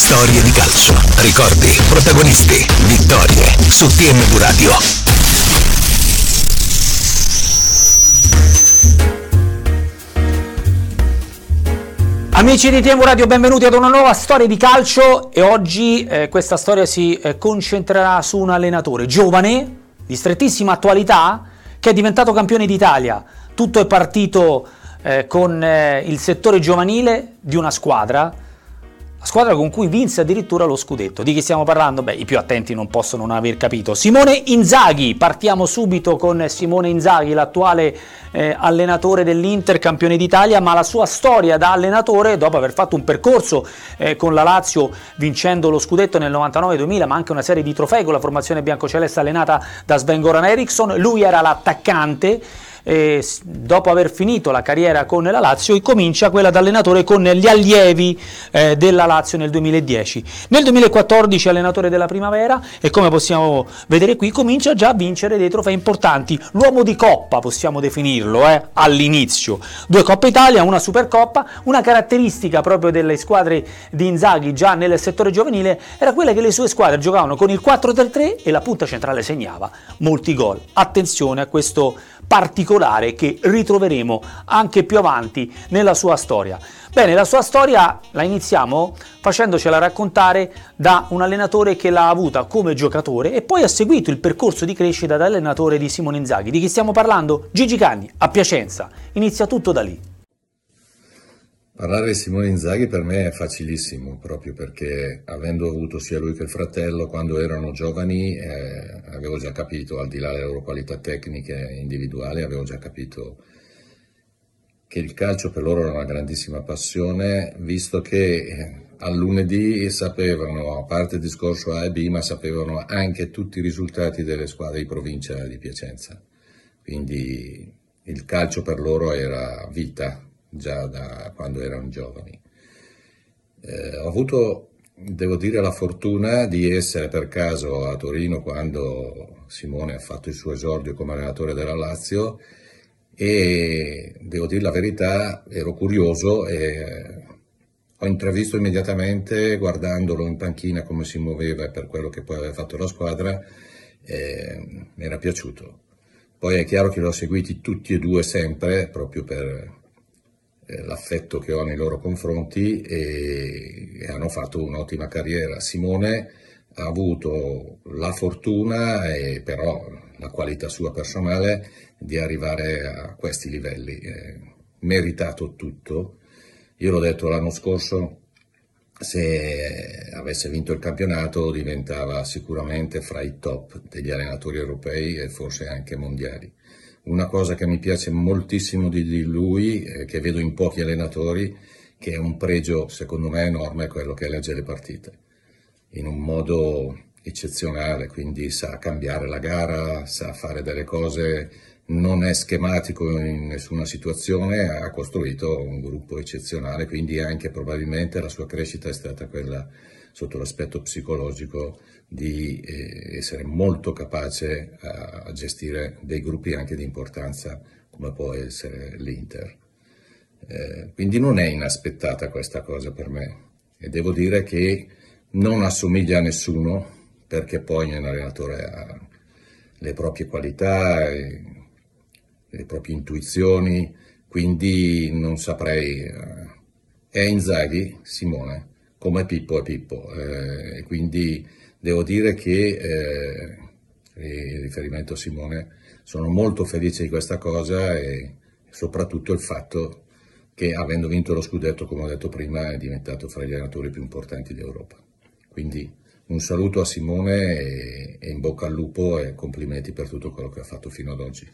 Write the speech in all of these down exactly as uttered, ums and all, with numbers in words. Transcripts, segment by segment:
Storie di calcio, ricordi, protagonisti, vittorie, su T M V Radio. Amici di T M V Radio, benvenuti ad una nuova storia di calcio e oggi eh, questa storia si eh, concentrerà su un allenatore giovane, di strettissima attualità, che è diventato campione d'Italia. Tutto è partito eh, con eh, il settore giovanile di una squadra, la squadra con cui vinse addirittura lo scudetto. Di chi stiamo parlando? Beh, i più attenti non possono non aver capito. Simone Inzaghi. Partiamo subito con Simone Inzaghi, l'attuale eh, allenatore dell'Inter, campione d'Italia, ma la sua storia da allenatore, dopo aver fatto un percorso eh, con la Lazio, vincendo lo scudetto nel novantanove duemila, ma anche una serie di trofei con la formazione biancoceleste allenata da Sven-Goran Eriksson. Lui era l'attaccante. E dopo aver finito la carriera con la Lazio, incomincia quella da allenatore con gli allievi eh, della Lazio nel duemiladieci. Nel duemilaquattordici allenatore della Primavera e, come possiamo vedere qui, comincia già a vincere dei trofei importanti. L'uomo di Coppa possiamo definirlo eh, all'inizio. Due Coppa Italia, una Supercoppa. Una caratteristica proprio delle squadre di Inzaghi già nel settore giovanile era quella che le sue squadre giocavano con il quattro tre tre e la punta centrale segnava molti gol. Attenzione a questo particolare che ritroveremo anche più avanti nella sua storia. Bene, la sua storia la iniziamo facendocela raccontare da un allenatore che l'ha avuta come giocatore e poi ha seguito il percorso di crescita da allenatore di Simone Inzaghi. Di chi stiamo parlando? Gigi Cagni, a Piacenza. Inizia tutto da lì. Parlare di Simone Inzaghi per me è facilissimo, proprio perché avendo avuto sia lui che il fratello quando erano giovani eh, avevo già capito, al di là delle loro qualità tecniche e individuali, avevo già capito che il calcio per loro era una grandissima passione, visto che al lunedì sapevano, a parte il discorso A e B, ma sapevano anche tutti i risultati delle squadre di provincia di Piacenza. Quindi il calcio per loro era vita, già da quando erano giovani. Eh, ho avuto, devo dire, la fortuna di essere per caso a Torino quando Simone ha fatto il suo esordio come allenatore della Lazio e, devo dire la verità, ero curioso e ho intravisto immediatamente, guardandolo in panchina come si muoveva e per quello che poi aveva fatto la squadra, eh, mi era piaciuto. Poi è chiaro che li ho seguiti tutti e due sempre, proprio per l'affetto che ho nei loro confronti e, e hanno fatto un'ottima carriera. Simone ha avuto la fortuna e però la qualità sua personale di arrivare a questi livelli, eh, meritato tutto. Io l'ho detto l'anno scorso, se avesse vinto il campionato diventava sicuramente fra i top degli allenatori europei e forse anche mondiali. Una cosa che mi piace moltissimo di lui, eh, che vedo in pochi allenatori, che è un pregio secondo me enorme, è quello che legge le partite in un modo eccezionale, quindi sa cambiare la gara, sa fare delle cose, non è schematico in nessuna situazione, ha costruito un gruppo eccezionale, quindi anche probabilmente la sua crescita è stata quella sotto l'aspetto psicologico di eh, essere molto capace a, a gestire dei gruppi anche di importanza come può essere l'Inter. Eh, quindi non è inaspettata questa cosa per me e devo dire che non assomiglia a nessuno, perché poi un allenatore ha le proprie qualità, e le proprie intuizioni, quindi non saprei. Eh, è Inzaghi, Simone, come Pippo è Pippo, e eh, quindi devo dire che, eh, in riferimento a Simone, sono molto felice di questa cosa e soprattutto il fatto che, avendo vinto lo scudetto, come ho detto prima, è diventato fra gli allenatori più importanti d'Europa. Quindi un saluto a Simone e, e in bocca al lupo e complimenti per tutto quello che ha fatto fino ad oggi.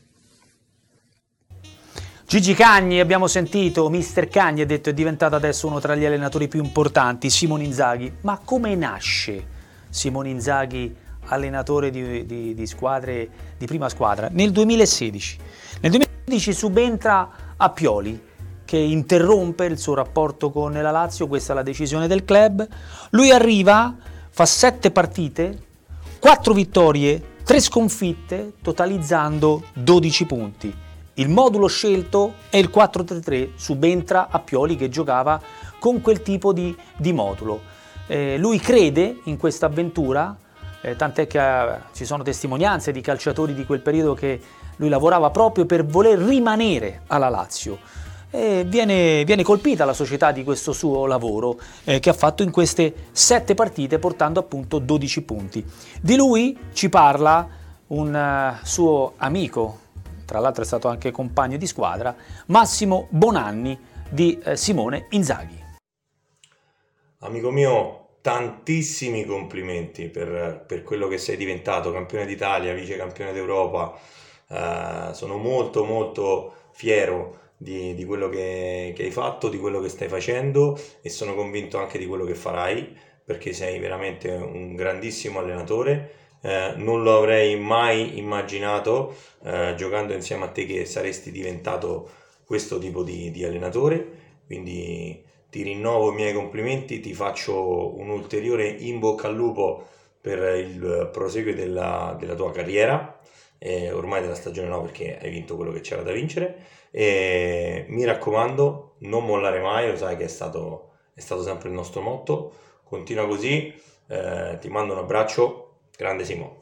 Gigi Cagni, abbiamo sentito, mister Cagni ha detto è diventato adesso uno tra gli allenatori più importanti, Simone Inzaghi. Ma come nasce Simone Inzaghi allenatore di, di, di squadre di prima squadra? Nel duemilasedici. Nel duemilasedici subentra a Pioli, che interrompe il suo rapporto con la Lazio, questa è la decisione del club. Lui arriva, fa sette partite, quattro vittorie, tre sconfitte, totalizzando dodici punti. Il modulo scelto è il quattro tre tre, subentra a Pioli che giocava con quel tipo di, di modulo. Eh, lui crede in questa avventura, eh, tant'è che eh, ci sono testimonianze di calciatori di quel periodo che lui lavorava proprio per voler rimanere alla Lazio. E viene, viene colpita la società di questo suo lavoro eh, che ha fatto in queste sette partite, portando appunto dodici punti. Di lui ci parla un uh, suo amico, tra l'altro è stato anche compagno di squadra, Massimo Bonanni di eh, Simone Inzaghi. Amico mio, tantissimi complimenti per, per quello che sei diventato, campione d'Italia, vice campione d'Europa. Uh, sono molto molto fiero Di, di quello che, che hai fatto, di quello che stai facendo, e sono convinto anche di quello che farai, perché sei veramente un grandissimo allenatore. Eh, non lo avrei mai immaginato eh, giocando insieme a te che saresti diventato questo tipo di, di allenatore, quindi ti rinnovo i miei complimenti, ti faccio un ulteriore in bocca al lupo per il proseguo della, della tua carriera. Eh, ormai della stagione no, perché hai vinto quello che c'era da vincere, e mi raccomando, non mollare mai, lo sai che è stato, è stato sempre il nostro motto. Continua così, eh, ti mando un abbraccio, grande Simo.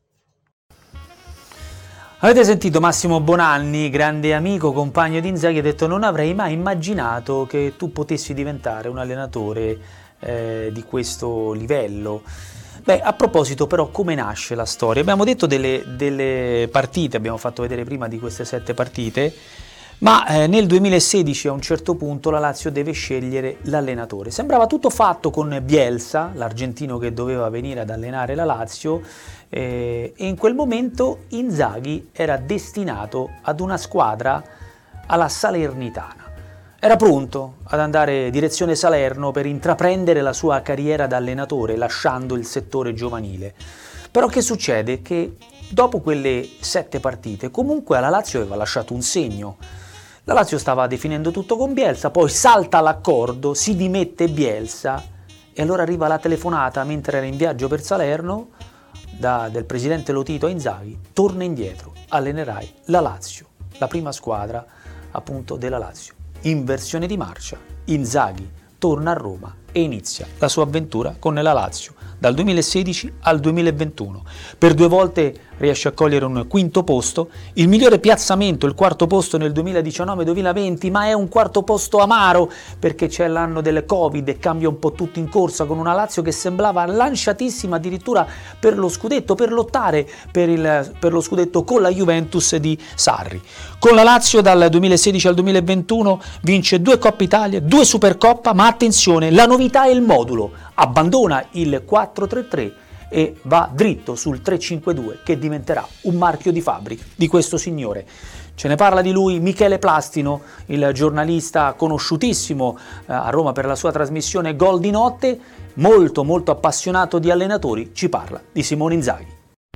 Avete sentito Massimo Bonanni, grande amico, compagno di Inzaghi, ha detto: non avrei mai immaginato che tu potessi diventare un allenatore eh, di questo livello. Beh, a proposito però, come nasce la storia? Abbiamo detto delle, delle partite, abbiamo fatto vedere prima di queste sette partite, ma eh, nel duemilasedici a un certo punto la Lazio deve scegliere l'allenatore. Sembrava tutto fatto con Bielsa, l'argentino che doveva venire ad allenare la Lazio, eh, e in quel momento Inzaghi era destinato ad una squadra alla Salernitana. Era pronto ad andare direzione Salerno per intraprendere la sua carriera da allenatore, lasciando il settore giovanile. Però che succede? Che dopo quelle sette partite comunque alla Lazio aveva lasciato un segno. La Lazio stava definendo tutto con Bielsa, poi salta l'accordo, si dimette Bielsa, e allora arriva la telefonata mentre era in viaggio per Salerno da, del presidente Lotito a Inzaghi: torna indietro, allenerai la Lazio, la prima squadra appunto della Lazio. Inversione di marcia, Inzaghi torna a Roma e inizia la sua avventura con la Lazio dal duemilasedici al duemilaventuno. Per due volte riesce a cogliere un quinto posto, il migliore piazzamento, il quarto posto nel duemiladiciannove duemilaventi, ma è un quarto posto amaro perché c'è l'anno del Covid e cambia un po' tutto in corsa, con una Lazio che sembrava lanciatissima addirittura per lo scudetto, per lottare per, il, per lo scudetto con la Juventus di Sarri. Con la Lazio dal duemilasedici al duemilaventuno vince due Coppa Italia, due Supercoppa, ma attenzione, la novità è il modulo: abbandona il quattro tre tre e va dritto sul tre cinque due, che diventerà un marchio di fabbrica di questo signore. Ce ne parla di lui Michele Plastino, il giornalista conosciutissimo eh, a Roma per la sua trasmissione Gol di Notte, molto molto appassionato di allenatori, ci parla di Simone Inzaghi.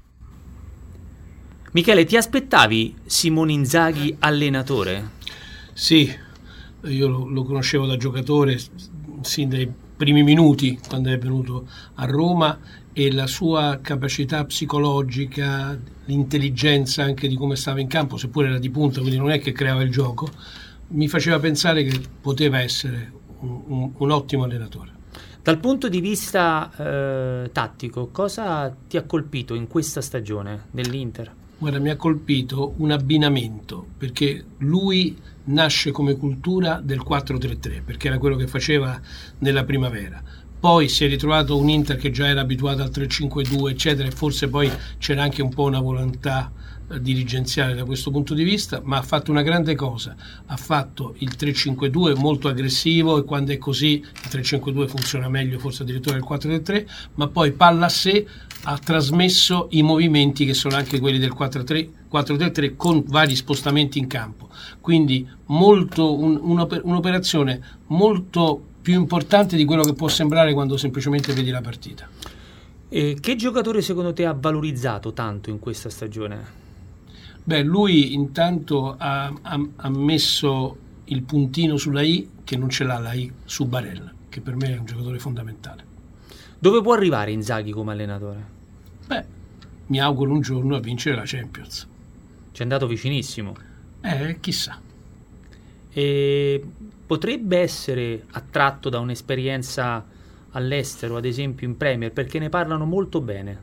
Michele, ti aspettavi Simone Inzaghi allenatore? Sì, io lo, lo conoscevo da giocatore sin dai primi minuti quando è venuto a Roma, e la sua capacità psicologica, l'intelligenza anche di come stava in campo, seppure era di punta, quindi non è che creava il gioco, mi faceva pensare che poteva essere un, un, un ottimo allenatore. Dal punto di vista eh, tattico, cosa ti ha colpito in questa stagione dell'Inter? Guarda, mi ha colpito un abbinamento, perché lui nasce come cultura del quattro tre tre, perché era quello che faceva nella primavera. Poi si è ritrovato un Inter che già era abituato al tre cinque due, eccetera, e forse poi c'era anche un po' una volontà eh, dirigenziale da questo punto di vista, ma ha fatto una grande cosa: ha fatto il tre cinque due molto aggressivo, e quando è così il tre cinque due funziona meglio forse addirittura il quattro tre tre, ma poi palla a sé ha trasmesso i movimenti che sono anche quelli del quattro tre tre con vari spostamenti in campo, quindi molto un, un'operazione molto più importante di quello che può sembrare quando semplicemente vedi la partita. E che giocatore secondo te ha valorizzato tanto in questa stagione? Beh, lui intanto ha, ha, ha messo il puntino sulla I, che non ce l'ha la I, su Barella, che per me è un giocatore fondamentale. Dove può arrivare Inzaghi come allenatore? Beh, mi auguro un giorno a vincere la Champions. Ci è andato vicinissimo. Eh, chissà. E potrebbe essere attratto da un'esperienza all'estero, ad esempio in Premier, perché ne parlano molto bene.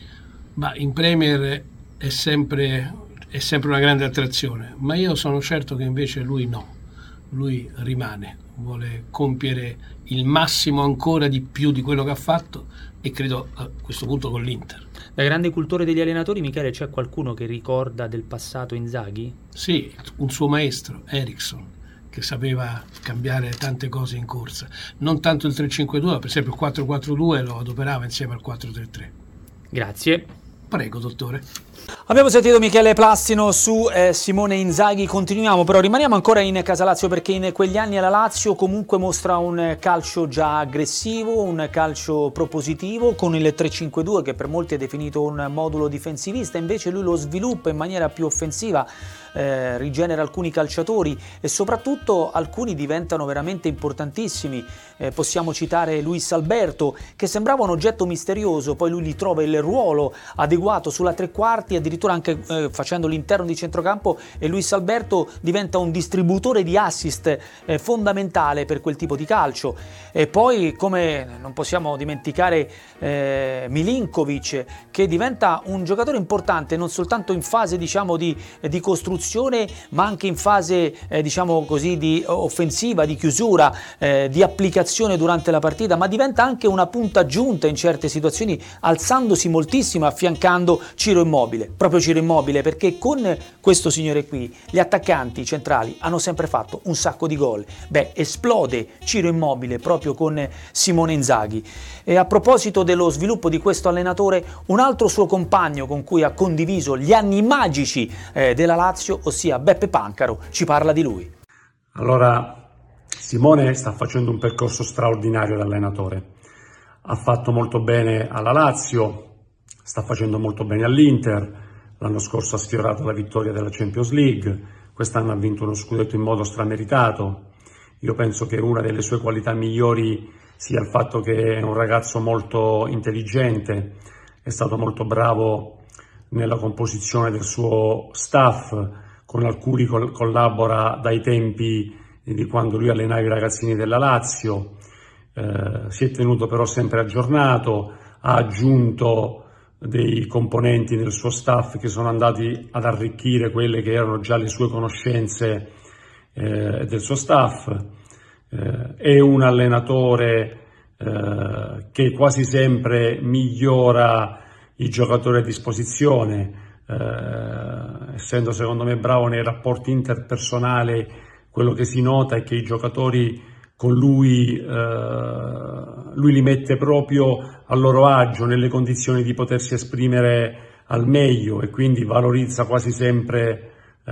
Ma in Premier è sempre, è sempre una grande attrazione, ma io sono certo che invece lui no, lui rimane, vuole compiere il massimo ancora di più di quello che ha fatto, e credo a questo punto con l'Inter. Da grande cultore degli allenatori, Michele, c'è qualcuno che ricorda del passato Inzaghi? Sì, un suo maestro, Eriksson, che sapeva cambiare tante cose in corsa, non tanto il tre cinque due, per esempio il quattro quattro due lo adoperava insieme al quattro tre tre. Grazie. Prego, dottore. Abbiamo sentito Michele Plastino su eh, Simone Inzaghi, continuiamo, però rimaniamo ancora in Casalazio, perché in quegli anni la Lazio comunque mostra un calcio già aggressivo, un calcio propositivo, con il tre cinque due che per molti è definito un modulo difensivista, invece lui lo sviluppa in maniera più offensiva, eh, rigenera alcuni calciatori e soprattutto alcuni diventano veramente importantissimi. Eh, possiamo citare Luis Alberto, che sembrava un oggetto misterioso, poi lui gli trova il ruolo adeguato sulla tre quarti, addirittura anche eh, facendo l'interno di centrocampo, e Luis Alberto diventa un distributore di assist eh, fondamentale per quel tipo di calcio. E poi, come non possiamo dimenticare eh, Milinkovic, che diventa un giocatore importante non soltanto in fase diciamo di, di costruzione, ma anche in fase eh, diciamo così di offensiva, di chiusura, eh, di applicazione durante la partita, ma diventa anche una punta aggiunta in certe situazioni, alzandosi moltissimo, affiancando Ciro Immobile. Proprio Ciro Immobile, perché con questo signore qui gli attaccanti centrali hanno sempre fatto un sacco di gol. Beh, esplode Ciro Immobile proprio con Simone Inzaghi. E a proposito dello sviluppo di questo allenatore, un altro suo compagno con cui ha condiviso gli anni magici eh, della Lazio, ossia Beppe Pancaro, ci parla di lui. Allora, Simone sta facendo un percorso straordinario da allenatore. Ha fatto molto bene alla Lazio, sta facendo molto bene all'Inter, l'anno scorso ha sfiorato la vittoria della Champions League, quest'anno ha vinto uno scudetto in modo strameritato. Io penso che una delle sue qualità migliori sia il fatto che è un ragazzo molto intelligente, è stato molto bravo nella composizione del suo staff, con alcuni col- collabora dai tempi di quando lui allenava i ragazzini della Lazio, eh, si è tenuto però sempre aggiornato, ha aggiunto dei componenti nel suo staff che sono andati ad arricchire quelle che erano già le sue conoscenze eh, del suo staff. Eh, è un allenatore eh, che quasi sempre migliora i giocatori a disposizione, eh, essendo secondo me bravo nei rapporti interpersonali. Quello che si nota è che i giocatori con lui, eh, lui li mette proprio a loro agio, nelle condizioni di potersi esprimere al meglio, e quindi valorizza quasi sempre eh,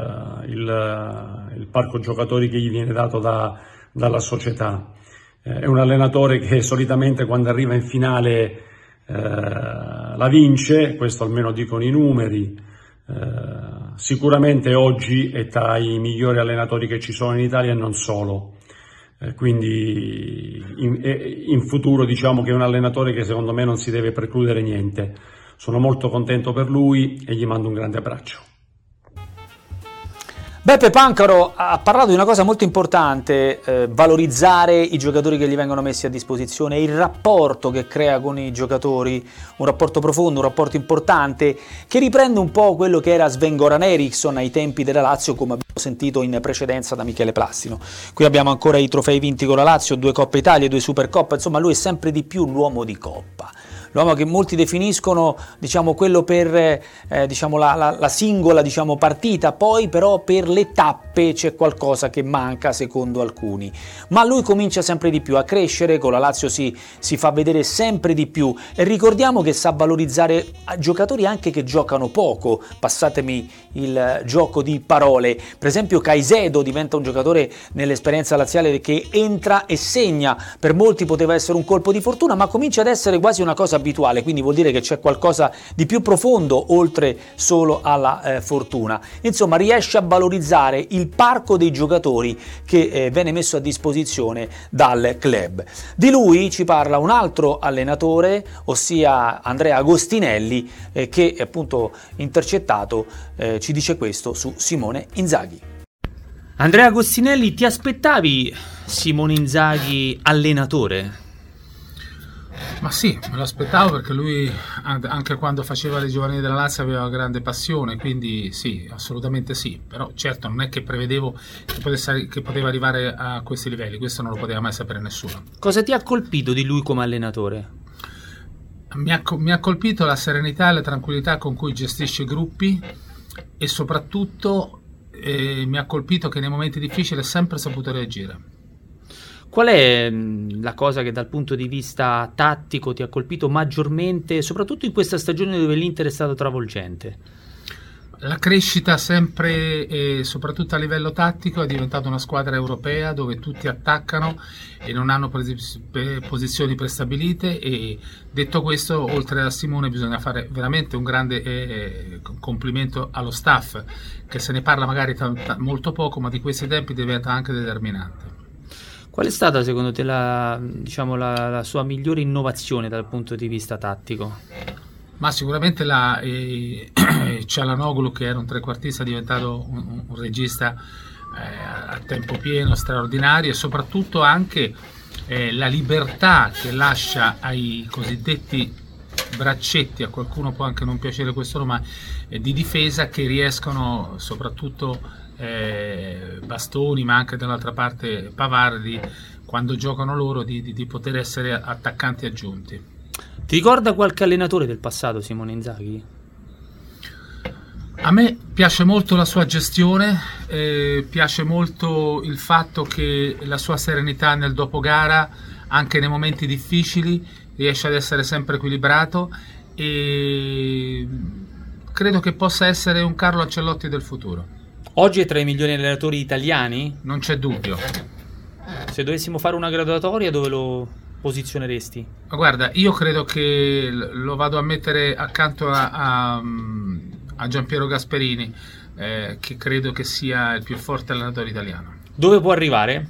il, il parco giocatori che gli viene dato da, dalla società. Eh, è un allenatore che solitamente quando arriva in finale eh, la vince, questo almeno dicono i numeri. Eh, sicuramente oggi è tra i migliori allenatori che ci sono in Italia e non solo. Eh, quindi in, in futuro diciamo che è un allenatore che secondo me non si deve precludere niente. Sono molto contento per lui e gli mando un grande abbraccio. Beppe Pancaro ha parlato di una cosa molto importante, eh, valorizzare i giocatori che gli vengono messi a disposizione, il rapporto che crea con i giocatori, un rapporto profondo, un rapporto importante, che riprende un po' quello che era Sven-Goran Eriksson ai tempi della Lazio, come abbiamo sentito in precedenza da Michele Plastino. Qui abbiamo ancora i trofei vinti con la Lazio, due Coppe Italia, due Supercoppa, insomma lui è sempre di più l'uomo di Coppa. L'uomo che molti definiscono diciamo quello per eh, diciamo la, la, la singola diciamo partita, poi però per le tappe c'è qualcosa che manca secondo alcuni, ma lui comincia sempre di più a crescere, con la Lazio si, si fa vedere sempre di più, e ricordiamo che sa valorizzare giocatori anche che giocano poco, passatemi il gioco di parole. Per esempio Caicedo diventa un giocatore nell'esperienza laziale che entra e segna, per molti poteva essere un colpo di fortuna, ma comincia ad essere quasi una cosa abituale, quindi vuol dire che c'è qualcosa di più profondo oltre solo alla eh, fortuna. Insomma, riesce a valorizzare il parco dei giocatori che eh, viene messo a disposizione dal club. Di lui ci parla un altro allenatore, ossia Andrea Agostinelli, eh, che appunto intercettato eh, ci dice questo su Simone Inzaghi. Andrea Agostinelli, ti aspettavi Simone Inzaghi allenatore? Ma sì, me lo aspettavo, perché lui anche quando faceva le giovanili della Lazio aveva grande passione, quindi sì, assolutamente sì, però certo non è che prevedevo che, potesse, che poteva arrivare a questi livelli, questo non lo poteva mai sapere nessuno. Cosa ti ha colpito di lui come allenatore? Mi ha, mi ha colpito la serenità e la tranquillità con cui gestisce i gruppi, e soprattutto eh, mi ha colpito che nei momenti difficili è sempre saputo reagire. Qual è la cosa che dal punto di vista tattico ti ha colpito maggiormente, soprattutto in questa stagione dove l'Inter è stato travolgente? La crescita sempre, e soprattutto a livello tattico, è diventata una squadra europea dove tutti attaccano e non hanno posizioni prestabilite, e detto questo, oltre a Simone bisogna fare veramente un grande eh, complimento allo staff, che se ne parla magari t- t- molto poco, ma di questi tempi diventa anche determinante. Qual è stata secondo te la, diciamo, la, la sua migliore innovazione dal punto di vista tattico? Ma sicuramente la eh, Çalhanoğlu, che era un trequartista, è diventato un, un regista eh, a tempo pieno, straordinario, e soprattutto anche eh, la libertà che lascia ai cosiddetti braccetti, a qualcuno può anche non piacere questo nome, eh, di difesa, che riescono, soprattutto Eh, Bastoni, ma anche dall'altra parte Pavardi, quando giocano loro, di, di, di poter essere attaccanti aggiunti. Ti ricorda qualche allenatore del passato, Simone Inzaghi? A me piace molto la sua gestione, eh, piace molto il fatto che la sua serenità nel dopogara, anche nei momenti difficili, riesce ad essere sempre equilibrato, e credo che possa essere un Carlo Ancelotti del futuro. Oggi è tra i migliori allenatori italiani? Non c'è dubbio. Se dovessimo fare una graduatoria, dove lo posizioneresti? Ma guarda, io credo che lo vado a mettere accanto a, a, a Giampiero Gasperini, eh, che credo che sia il più forte allenatore italiano. Dove può arrivare?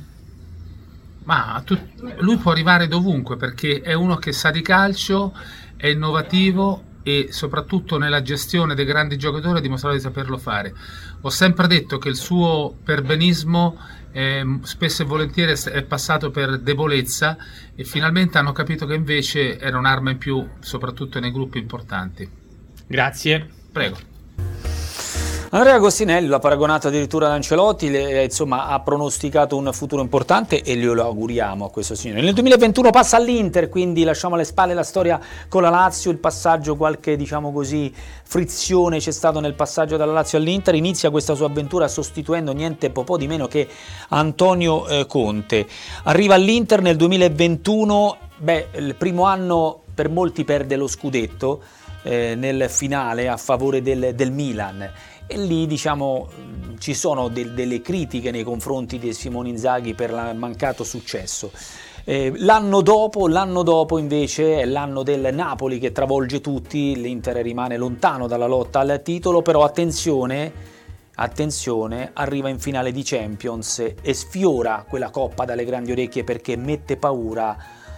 Ma tu, lui può arrivare dovunque, perché è uno che sa di calcio, è innovativo, e soprattutto nella gestione dei grandi giocatori ha dimostrato di saperlo fare. Ho sempre detto che il suo perbenismo eh, spesso e volentieri è passato per debolezza, e finalmente hanno capito che invece era un'arma in più, soprattutto nei gruppi importanti. Grazie. Prego. Andrea Agostinelli l'ha paragonato addirittura ad Ancelotti, le, insomma ha pronosticato un futuro importante, e glielo auguriamo a questo signore. Nel duemilaventuno passa all'Inter, quindi lasciamo alle spalle la storia con la Lazio, il passaggio, qualche diciamo così frizione c'è stato nel passaggio dalla Lazio all'Inter. Inizia questa sua avventura sostituendo niente po' di meno che Antonio eh, Conte. Arriva all'Inter nel duemilaventuno, beh, il primo anno per molti perde lo scudetto eh, nel finale a favore del, del Milan. E lì diciamo ci sono de- delle critiche nei confronti di Simone Inzaghi per il mancato successo. Eh, l'anno dopo, l'anno dopo invece è l'anno del Napoli che travolge tutti, l'Inter rimane lontano dalla lotta al titolo, però attenzione, attenzione, arriva in finale di Champions e sfiora quella coppa dalle grandi orecchie, perché mette paura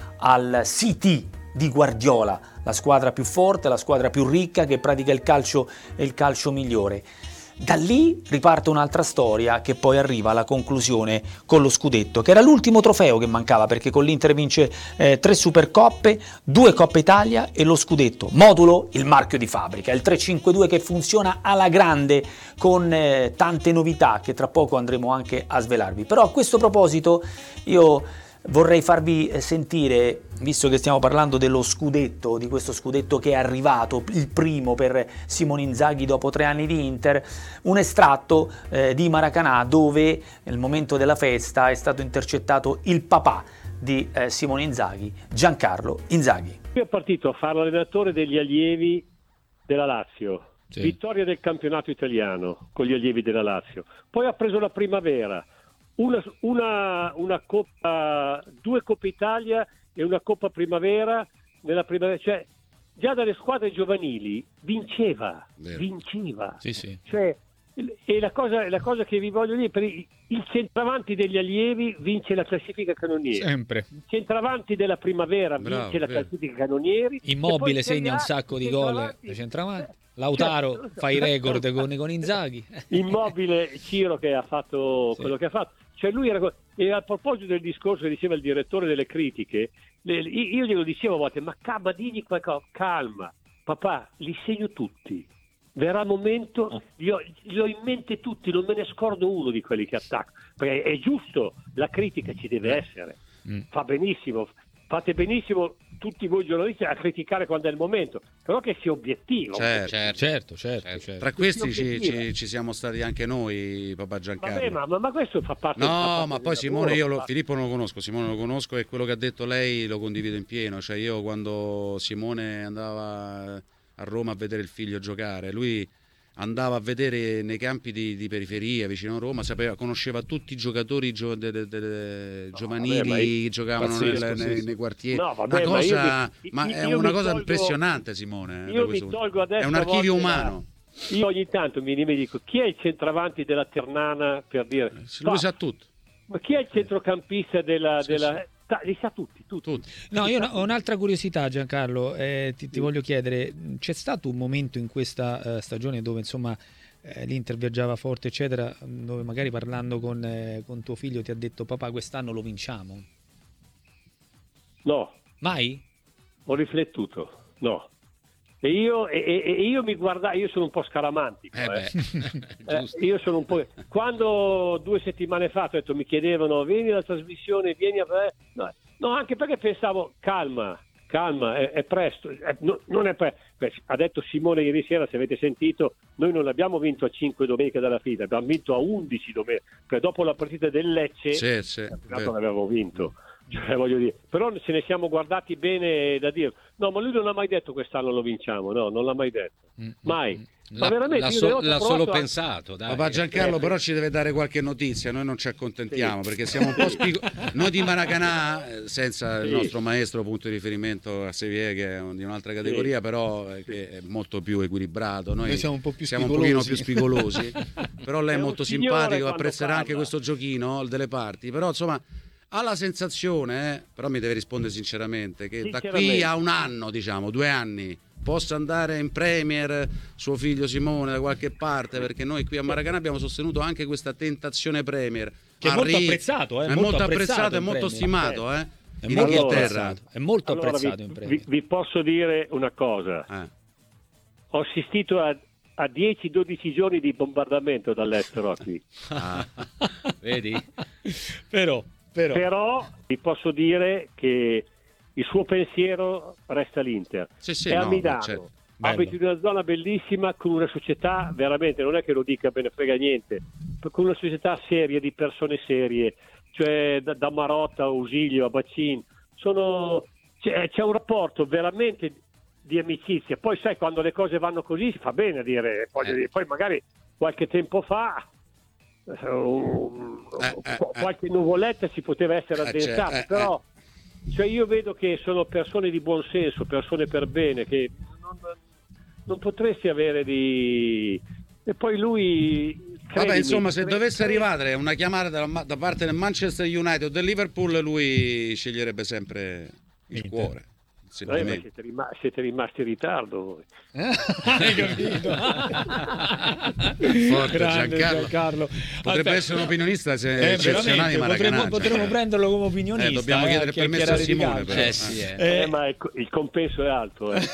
al City di Guardiola, la squadra più forte, la squadra più ricca, che pratica il calcio e il calcio migliore. Da lì riparte un'altra storia, che poi arriva alla conclusione con lo scudetto, che era l'ultimo trofeo che mancava, perché con l'Inter vince eh, tre Supercoppe, due Coppa Italia e lo scudetto, modulo il marchio di fabbrica, il tre cinque due che funziona alla grande, con eh, tante novità che tra poco andremo anche a svelarvi. Però a questo proposito io vorrei farvi sentire, visto che stiamo parlando dello scudetto, di questo scudetto che è arrivato, il primo per Simone Inzaghi dopo tre anni di Inter, un estratto eh, di Maracanã, dove nel momento della festa è stato intercettato il papà di eh, Simone Inzaghi, Giancarlo Inzaghi. Lui è partito a fare l'allenatore degli allievi della Lazio, sì. Vittoria del campionato italiano con gli allievi della Lazio, poi ha preso la primavera, Una, una, una Coppa, due Coppe Italia e una Coppa Primavera nella primavera, cioè già dalle squadre giovanili vinceva, Vero. vinceva. Sì, sì. Cioè, e la cosa, la cosa che vi voglio dire, per il, il centravanti degli allievi vince la classifica canonieri. Sempre. Il centravanti della primavera Bravo, vince la vero. classifica canonieri. Immobile segna un sacco di gol da centravanti. Lautaro certo, fa i record con, con Inzaghi. Immobile, Ciro che ha fatto sì. quello che ha fatto. Cioè lui era, e a proposito del discorso che diceva il direttore delle critiche, le, io glielo dicevo a volte, ma calma, digli qualcosa, calma, papà, li segno tutti. Verrà il momento, li ho, li ho in mente tutti, non me ne scordo uno di quelli che attacco, perché è giusto, la critica ci deve essere, mm. fa benissimo, fate benissimo tutti voi giornalisti a criticare quando è il momento, però che sia obiettivo. Certo, certo, certo, certo, certo. Tra questi ci, ci, ci siamo stati anche noi, papà Giancarlo. Vabbè, ma, ma questo fa parte. No, fa parte ma poi Simone, lavoro, io lo, fa... Filippo non lo conosco, Simone lo conosco e quello che ha detto lei lo condivido in pieno, cioè io quando Simone andava a Roma a vedere il figlio giocare, lui andava a vedere nei campi di, di periferia vicino a Roma, sapeva, conosceva tutti i giocatori gio, de, de, de, de, no, giovanili che giocavano pazzesco, nel, sì, nei, sì. nei quartieri. No, vabbè, una cosa, ma, mi, ma io, è io una cosa tolgo, impressionante, Simone. Io mi tolgo adesso è un archivio umano. La, io ogni tanto mi, mi dico chi è il centravanti della Ternana, per dire. Lui sa tutto. Ma chi è il centrocampista della, sì, della... sì. Li sa tutti, tutti. tutti. No, io ho un'altra curiosità, Giancarlo, eh, ti, ti voglio chiedere, c'è stato un momento in questa uh, stagione dove insomma eh, l'Inter viaggiava forte eccetera, dove magari parlando con, eh, con tuo figlio ti ha detto papà quest'anno lo vinciamo? No. Mai? Ho riflettuto, no. E io, e, e io mi guardavo, io sono un po' scaramantico. Eh eh. eh, io sono un po'. Quando due settimane fa ho detto, mi chiedevano, vieni alla trasmissione, vieni a. No, no, anche perché pensavo, calma, calma, è, è presto. È, no, non è presto. Ha detto Simone ieri sera, se avete sentito, noi non abbiamo vinto a cinque domeniche dalla fine, abbiamo vinto a undici domeniche. Perché dopo la partita del Lecce, sì, sì, non avevamo vinto. Cioè, voglio dire, però ce ne siamo guardati bene da dire no, ma lui non ha mai detto quest'anno lo vinciamo, no, non l'ha mai detto, mai. Ma l'ha, veramente l'ha, so, l'ha solo a... pensato, dai. Papà Giancarlo, però ci deve dare qualche notizia, noi non ci accontentiamo, sì. Perché siamo un po' spigo... noi di Maracanà, senza sì. il nostro maestro punto di riferimento a Sevier, che è di un'altra categoria, sì. Però che è molto più equilibrato, noi, noi siamo un po' più siamo spigolosi. un pochino più spigolosi, però lei è, è molto simpatico, apprezzerà parla. Anche questo giochino delle parti, però insomma ha la sensazione, eh, però mi deve rispondere sinceramente, che da qui a un anno, diciamo, due anni, possa andare in Premier suo figlio Simone da qualche parte, perché noi qui a Maracanã abbiamo sostenuto anche questa tentazione Premier. Che è molto apprezzato, eh, è molto apprezzato, è molto stimato, eh, è in molto Inghilterra. Apprezzato. È molto allora, apprezzato vi, in Premier. Vi, vi posso dire una cosa, eh. ho assistito a a dieci dodici giorni di bombardamento dall'estero qui. Ah, vedi? Però Però. Però vi posso dire che il suo pensiero resta l'Inter. Sì, sì, è no, a Milano, certo. abiti in una zona bellissima con una società veramente, non è che lo dica bene frega niente, con una società seria di persone serie, cioè da, da Marotta a Ausilio a Bacin, sono, c'è, c'è un rapporto veramente di amicizia. Poi sai, quando le cose vanno così si fa bene a dire, eh. dire poi magari qualche tempo fa Uh, eh, eh, qualche nuvoletta si poteva essere addensata, eh, però cioè io vedo che sono persone di buon senso, persone per bene, che non, non potresti avere di... E poi lui credimi, vabbè, insomma, se credimi, dovesse arrivare una chiamata da, da parte del Manchester United o del Liverpool, lui sceglierebbe sempre il Inter. Cuore. Eh, ma siete, rim- siete rimasti in ritardo voi. Hai capito? Forte Giancarlo. Giancarlo. Potrebbe Aspetta. essere un opinionista se- eh, eccezionale, ma potremmo, potremmo prenderlo come opinionista. Eh, dobbiamo eh, chiedere permesso a Simone. Però. Eh, sì, eh. Eh, ma il, il compenso è alto. Eh.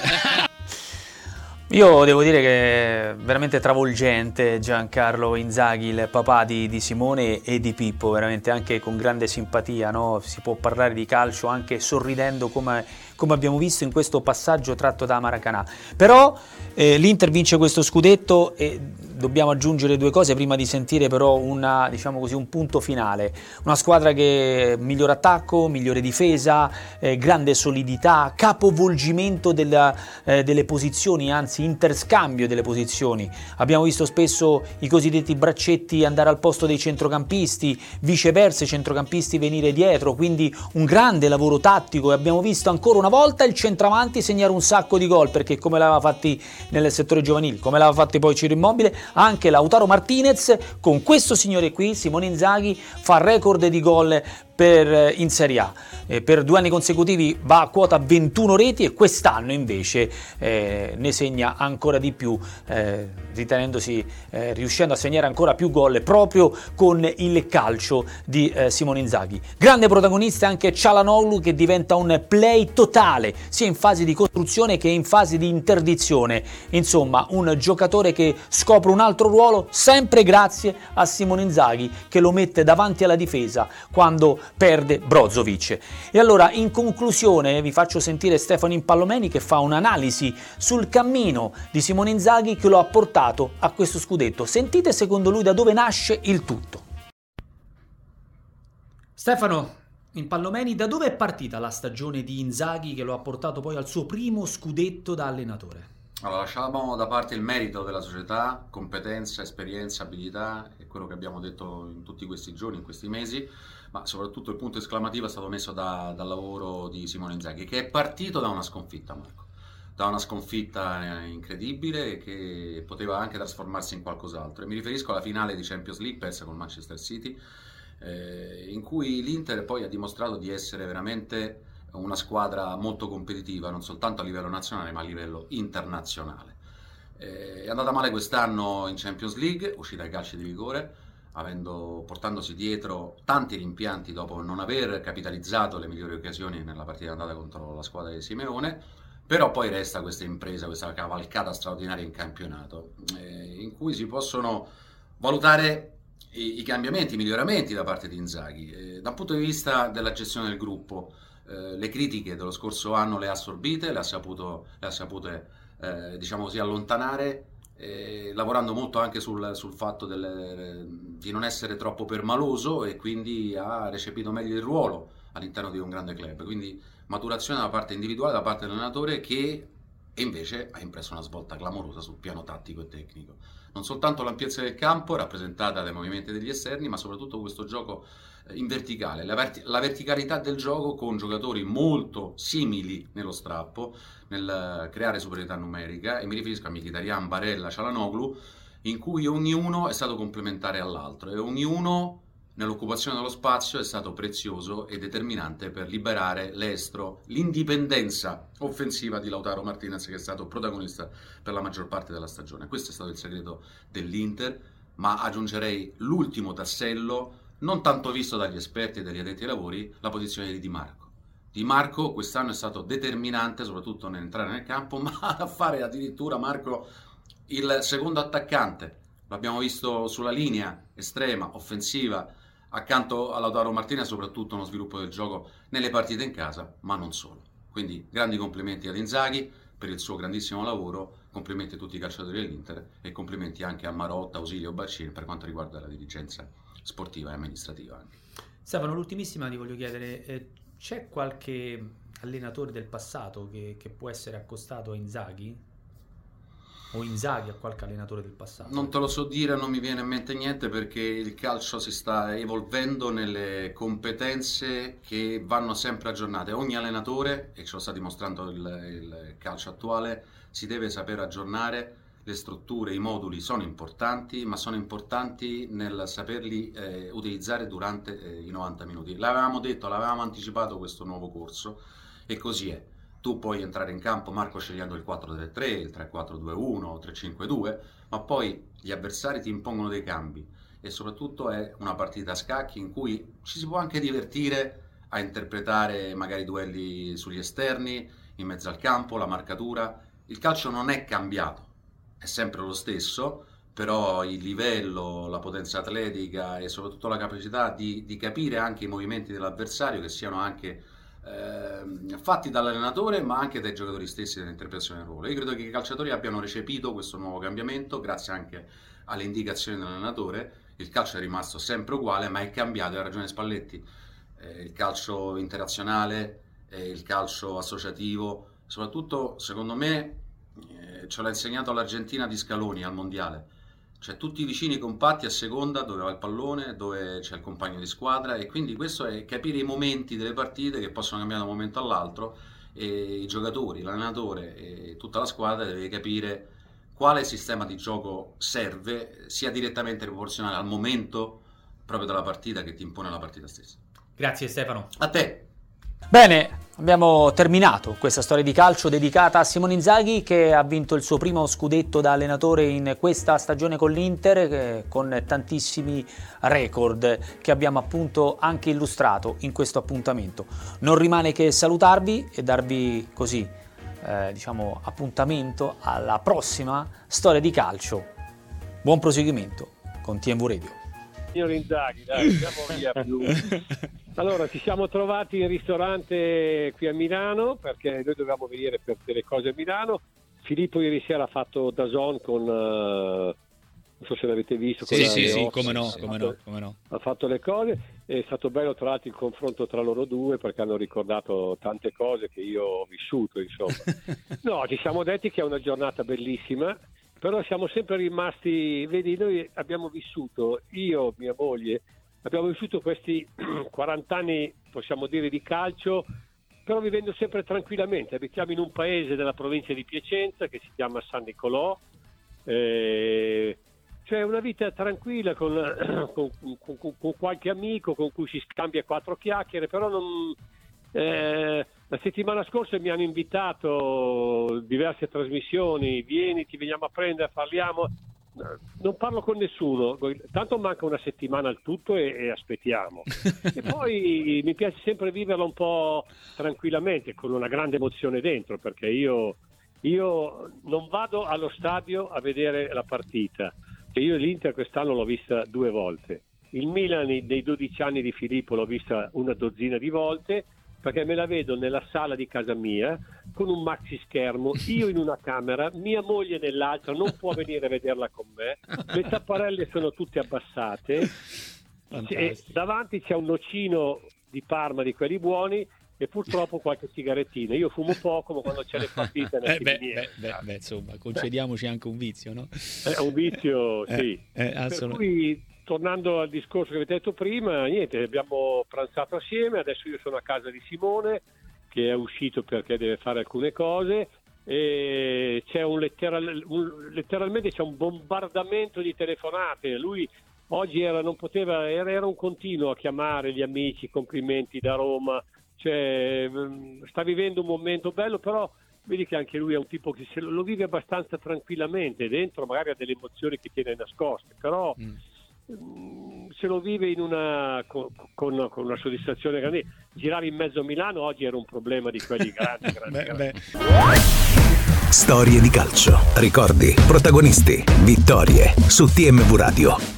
Io devo dire che è veramente travolgente Giancarlo Inzaghi, il papà di, di Simone e di Pippo, veramente anche con grande simpatia, no? Si può parlare di calcio anche sorridendo come, come abbiamo visto in questo passaggio tratto da Maracanã. Però eh, l'Inter vince questo scudetto e dobbiamo aggiungere due cose prima di sentire però una, diciamo così, un punto finale. Una squadra che migliore attacco, migliore difesa, eh, grande solidità, capovolgimento della, eh, delle posizioni, anzi interscambio delle posizioni. Abbiamo visto spesso i cosiddetti braccetti andare al posto dei centrocampisti, viceversa i centrocampisti venire dietro, quindi un grande lavoro tattico, e abbiamo visto ancora una volta il centravanti segnare un sacco di gol, perché come l'aveva fatti nel settore giovanile, come l'aveva fatti poi Ciro Immobile, anche Lautaro Martinez con questo signore qui, Simone Inzaghi, fa record di gol per, in Serie A. Eh, per due anni consecutivi va a quota ventuno reti e quest'anno invece eh, ne segna ancora di più, eh, ritenendosi eh, riuscendo a segnare ancora più gol proprio con il calcio di eh, Simone Inzaghi. Grande protagonista anche Çalhanoğlu, che diventa un play totale sia in fase di costruzione che in fase di interdizione. Insomma, un giocatore che scopre un altro ruolo sempre grazie a Simone Inzaghi, che lo mette davanti alla difesa quando perde Brozovic. E allora, in conclusione, vi faccio sentire Stefano Impallomeni che fa un'analisi sul cammino di Simone Inzaghi che lo ha portato a questo scudetto. Sentite secondo lui da dove nasce il tutto. Stefano Impallomeni, da dove è partita la stagione di Inzaghi che lo ha portato poi al suo primo scudetto da allenatore? Allora, lasciamo da parte il merito della società, competenza, esperienza, abilità, è quello che abbiamo detto in tutti questi giorni, in questi mesi, ma soprattutto il punto esclamativo è stato messo da, dal lavoro di Simone Inzaghi, che è partito da una sconfitta, Marco, da una sconfitta incredibile che poteva anche trasformarsi in qualcos'altro. E mi riferisco alla finale di Champions League persa con Manchester City, eh, in cui l'Inter poi ha dimostrato di essere veramente una squadra molto competitiva, non soltanto a livello nazionale ma a livello internazionale. Eh, è andata male quest'anno in Champions League, uscita ai calci di rigore, avendo, portandosi dietro tanti rimpianti dopo non aver capitalizzato le migliori occasioni nella partita andata contro la squadra di Simeone, però poi resta questa impresa, questa cavalcata straordinaria in campionato, eh, in cui si possono valutare i, i cambiamenti, i miglioramenti da parte di Inzaghi. Eh, da un punto di vista della gestione del gruppo, Eh, le critiche dello scorso anno le ha assorbite, le ha, saputo, le ha sapute eh, diciamo così allontanare, eh, lavorando molto anche sul, sul fatto del, di non essere troppo permaloso, e quindi ha recepito meglio il ruolo all'interno di un grande club. Quindi maturazione da parte individuale, da parte dell'allenatore, che invece ha impresso una svolta clamorosa sul piano tattico e tecnico. Non soltanto l'ampiezza del campo, rappresentata dai movimenti degli esterni, ma soprattutto questo gioco in verticale, la, verti- la verticalità del gioco con giocatori molto simili nello strappo, nel creare superiorità numerica, e mi riferisco a Mkhitaryan, Barella, Çalhanoğlu, in cui ognuno è stato complementare all'altro e ognuno nell'occupazione dello spazio è stato prezioso e determinante per liberare l'estro, l'indipendenza offensiva di Lautaro Martinez, che è stato protagonista per la maggior parte della stagione. Questo è stato il segreto dell'Inter, ma aggiungerei l'ultimo tassello, non tanto visto dagli esperti e dagli addetti ai lavori, la posizione di Di Marco. Di Marco quest'anno è stato determinante, soprattutto nell'entrare nel campo, ma a fare addirittura, Marco, il secondo attaccante. L'abbiamo visto sulla linea estrema, offensiva, accanto a Lautaro Martinez, soprattutto uno sviluppo del gioco nelle partite in casa, ma non solo. Quindi grandi complimenti ad Inzaghi per il suo grandissimo lavoro, complimenti a tutti i calciatori dell'Inter e complimenti anche a Marotta, Ausilio, Baccini per quanto riguarda la dirigenza sportiva e amministrativa anche. Stefano, l'ultimissima ti voglio chiedere, eh, c'è qualche allenatore del passato che, che può essere accostato a Inzaghi? O Inzaghi a qualche allenatore del passato? Non te lo so dire, non mi viene in mente niente, perché il calcio si sta evolvendo nelle competenze che vanno sempre aggiornate. Ogni allenatore, e ce lo sta dimostrando il, il calcio attuale, si deve saper aggiornare. Le strutture, i moduli sono importanti, ma sono importanti nel saperli eh, utilizzare durante eh, i novanta minuti. L'avevamo detto, l'avevamo anticipato questo nuovo corso, e così è. Tu puoi entrare in campo, Marco, scegliendo il quattro tre tre, il tre quattro due uno, il tre cinque due, ma poi gli avversari ti impongono dei cambi, e soprattutto è una partita a scacchi in cui ci si può anche divertire a interpretare magari duelli sugli esterni, in mezzo al campo, la marcatura. Il calcio non è cambiato, è sempre lo stesso, però il livello, la potenza atletica e soprattutto la capacità di, di capire anche i movimenti dell'avversario, che siano anche eh, fatti dall'allenatore ma anche dai giocatori stessi nell'interpretazione del ruolo. Io credo che i calciatori abbiano recepito questo nuovo cambiamento grazie anche alle indicazioni dell'allenatore. Il calcio è rimasto sempre uguale, ma è cambiato, ha ragione Spalletti. Eh, il calcio interazionale, eh, il calcio associativo, soprattutto secondo me eh, ce l'ha insegnato l'Argentina di Scaloni al mondiale. Cioè tutti vicini compatti a seconda dove va il pallone, dove c'è il compagno di squadra, e quindi questo è capire i momenti delle partite che possono cambiare da un momento all'altro, e i giocatori, l'allenatore e tutta la squadra deve capire quale sistema di gioco serve, sia direttamente proporzionale al momento proprio della partita che ti impone la partita stessa. Grazie Stefano. A te. Bene, abbiamo terminato questa storia di calcio dedicata a Simone Inzaghi, che ha vinto il suo primo scudetto da allenatore in questa stagione con l'Inter, eh, con tantissimi record che abbiamo appunto anche illustrato in questo appuntamento. Non rimane che salutarvi e darvi così eh, diciamo appuntamento alla prossima storia di calcio. Buon proseguimento con T M V Radio. Signor Inzaghi, dai, andiamo via più. Allora, ci siamo trovati in ristorante qui a Milano, perché noi dovevamo venire per delle cose a Milano. Filippo ieri sera ha fatto D A Z N con, uh, non so se l'avete visto. Sì, sì, sì, come no, come no, come no. Ha fatto le cose, è stato bello tra l'altro il confronto tra loro due, perché hanno ricordato tante cose che io ho vissuto, insomma. No, ci siamo detti che è una giornata bellissima, però siamo sempre rimasti, vedi, noi abbiamo vissuto, io, mia moglie, abbiamo vissuto questi quaranta anni, possiamo dire, di calcio, però vivendo sempre tranquillamente. Abitiamo in un paese della provincia di Piacenza che si chiama San Nicolò, eh, cioè una vita tranquilla con, con, con, con qualche amico con cui si scambia quattro chiacchiere, però non... Eh, la settimana scorsa mi hanno invitato diverse trasmissioni, vieni, ti veniamo a prendere, parliamo. Non parlo con nessuno, tanto manca una settimana al tutto e, e aspettiamo. E poi mi piace sempre viverla un po' tranquillamente, con una grande emozione dentro, perché io, io non vado allo stadio a vedere la partita. E io l'Inter quest'anno l'ho vista due volte. Il Milan nei dodici anni di Filippo l'ho vista una dozzina di volte, perché me la vedo nella sala di casa mia con un maxi schermo, io in una camera, mia moglie nell'altra, non può venire a vederla con me, le tapparelle sono tutte abbassate e davanti c'è un nocino di Parma di quelli buoni e purtroppo qualche sigarettina. Io fumo poco, ma quando c'è le partite eh beh, beh, beh, beh, insomma, concediamoci beh. anche un vizio, no? È un vizio, sì. Eh, eh, per cui, tornando al discorso che avete detto prima, niente, abbiamo pranzato assieme, adesso io sono a casa di Simone che è uscito perché deve fare alcune cose e c'è un, letteral, un letteralmente c'è un bombardamento di telefonate. Lui oggi era, non poteva, era, era un continuo a chiamare gli amici, complimenti da Roma, cioè sta vivendo un momento bello, però vedi che anche lui è un tipo che se lo, lo vive abbastanza tranquillamente, dentro magari ha delle emozioni che tiene nascoste, però mm. se lo vive in una con, con, con una soddisfazione grande. Girare in mezzo a Milano oggi era un problema di quelli grandi, grandi, beh, grandi. Beh. Storie di calcio, ricordi, protagonisti, vittorie su T M V Radio.